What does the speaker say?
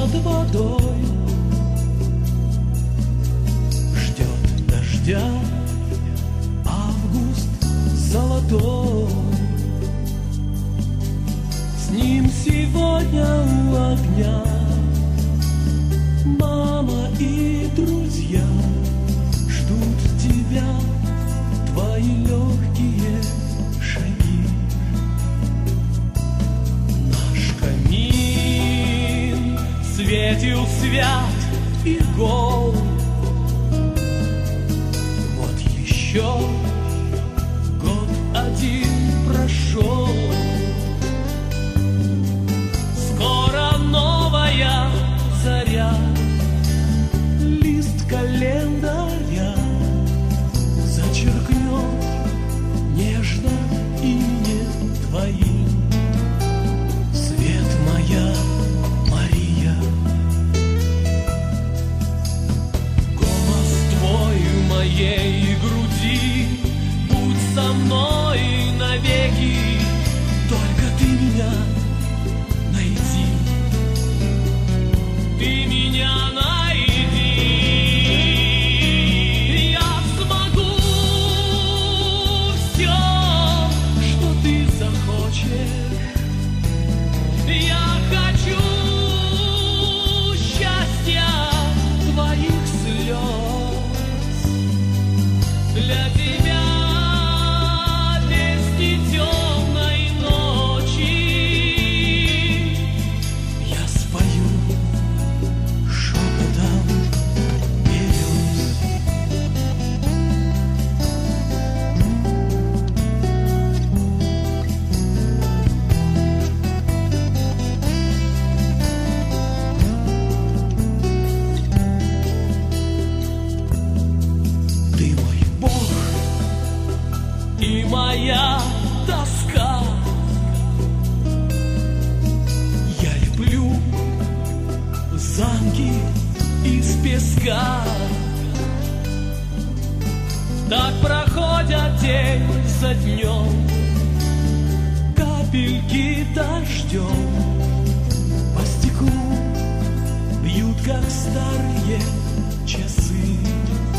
над водой, ждет дождя август золотой. С ним сегодня у огня мама и друзья ждут тебя, твои легкие шаги. Наш камин светил свят и гол. Вот еще год один прошел. Скоро новая заря, лист календаря зачеркнет нежно имя твоим. Свет моя Мария, голос твой в моей груди, будь со мной навеки, только ты меня найди, ты меня найди. Я смогу все, что ты захочешь. Я хочу счастья твоих слез. Для тебя песни темной ночи я спою шепотом берез. Ты мой Бог и моя тоска. Я люблю замки из песка. Так проходят день за днем капельки дождем по стеклу бьют, как старые часы.